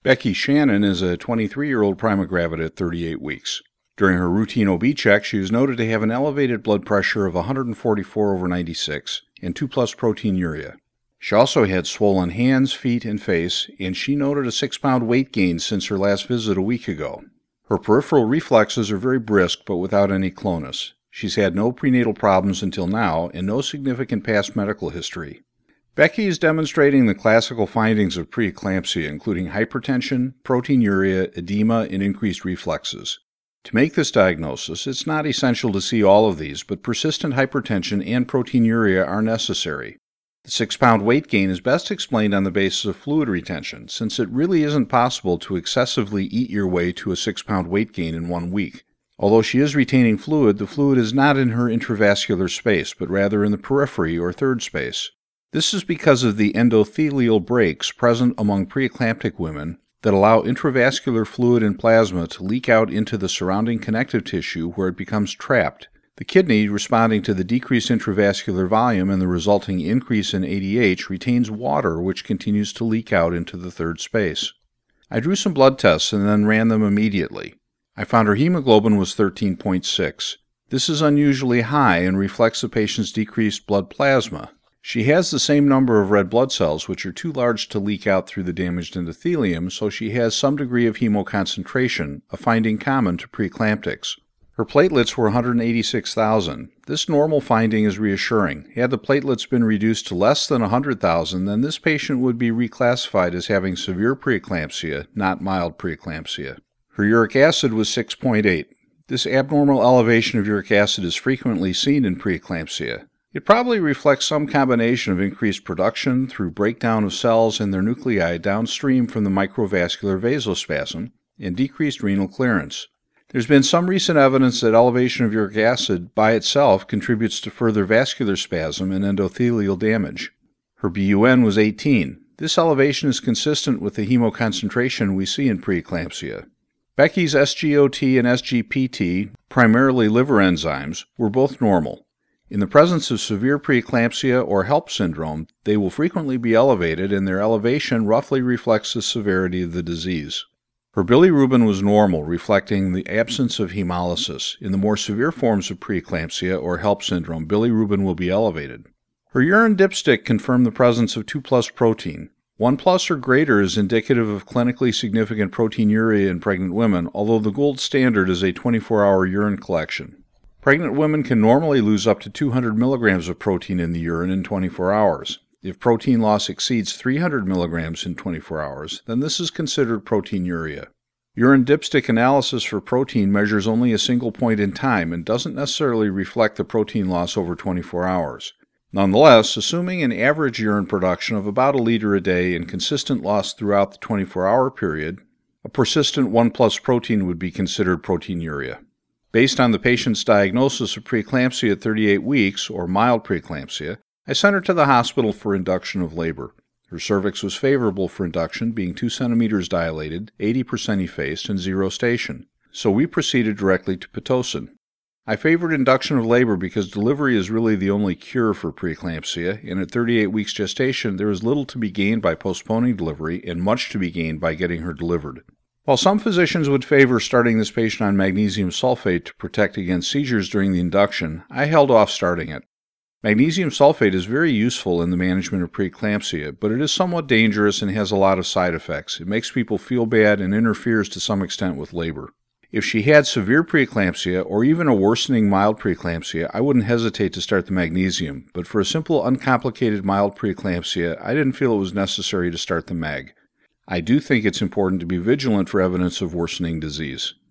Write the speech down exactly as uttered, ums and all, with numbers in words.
Becky Shannon is a twenty-three-year-old prima gravida at thirty-eight weeks. During her routine O B check, she was noted to have an elevated blood pressure of one hundred forty-four over ninety-six and two plus proteinuria. She also had swollen hands, feet, and face, and she noted a six-pound weight gain since her last visit a week ago. Her peripheral reflexes are very brisk but without any clonus. She's had no prenatal problems until now and no significant past medical history. Becky is demonstrating the classical findings of preeclampsia, including hypertension, proteinuria, edema, and increased reflexes. To make this diagnosis, it's not essential to see all of these, but persistent hypertension and proteinuria are necessary. The six-pound weight gain is best explained on the basis of fluid retention, since it really isn't possible to excessively eat your way to a six-pound weight gain in one week. Although she is retaining fluid, the fluid is not in her intravascular space, but rather in the periphery or third space. This is because of the endothelial breaks present among preeclamptic women that allow intravascular fluid and plasma to leak out into the surrounding connective tissue where it becomes trapped. The kidney, responding to the decreased intravascular volume and the resulting increase in A D H, retains water which continues to leak out into the third space. I drew some blood tests and then ran them immediately. I found her hemoglobin was thirteen point six. This is unusually high and reflects the patient's decreased blood plasma. She has the same number of red blood cells, which are too large to leak out through the damaged endothelium, so she has some degree of hemoconcentration, a finding common to preeclamptics. Her platelets were one hundred eighty-six thousand. This normal finding is reassuring. Had the platelets been reduced to less than one hundred thousand, then this patient would be reclassified as having severe preeclampsia, not mild preeclampsia. Her uric acid was six point eight. This abnormal elevation of uric acid is frequently seen in preeclampsia. It probably reflects some combination of increased production through breakdown of cells and their nuclei downstream from the microvascular vasospasm and decreased renal clearance. There's been some recent evidence that elevation of uric acid by itself contributes to further vascular spasm and endothelial damage. Her B U N was eighteen. This elevation is consistent with the hemoconcentration we see in preeclampsia. Becky's S G O T and S G P T, primarily liver enzymes, were both normal. In the presence of severe preeclampsia or HELLP syndrome, they will frequently be elevated, and their elevation roughly reflects the severity of the disease. Her bilirubin was normal, reflecting the absence of hemolysis. In the more severe forms of preeclampsia or HELLP syndrome, bilirubin will be elevated. Her urine dipstick confirmed the presence of two plus protein. one plus or greater is indicative of clinically significant proteinuria in pregnant women, although the gold standard is a twenty-four hour urine collection. Pregnant women can normally lose up to two hundred milligrams of protein in the urine in twenty-four hours. If protein loss exceeds three hundred milligrams in twenty-four hours, then this is considered proteinuria. Urine dipstick analysis for protein measures only a single point in time and doesn't necessarily reflect the protein loss over twenty-four hours. Nonetheless, assuming an average urine production of about a liter a day and consistent loss throughout the twenty-four hour period, a persistent one plus protein would be considered proteinuria. Based on the patient's diagnosis of preeclampsia at thirty-eight weeks, or mild preeclampsia, I sent her to the hospital for induction of labor. Her cervix was favorable for induction, being two centimeters dilated, eighty percent effaced, and zero station. So we proceeded directly to Pitocin. I favored induction of labor because delivery is really the only cure for preeclampsia, and at thirty-eight weeks gestation there is little to be gained by postponing delivery and much to be gained by getting her delivered. While some physicians would favor starting this patient on magnesium sulfate to protect against seizures during the induction, I held off starting it. Magnesium sulfate is very useful in the management of preeclampsia, but it is somewhat dangerous and has a lot of side effects. It makes people feel bad and interferes to some extent with labor. If she had severe preeclampsia or even a worsening mild preeclampsia, I wouldn't hesitate to start the magnesium, but for a simple uncomplicated mild preeclampsia, I didn't feel it was necessary to start the mag. I do think it's important to be vigilant for evidence of worsening disease.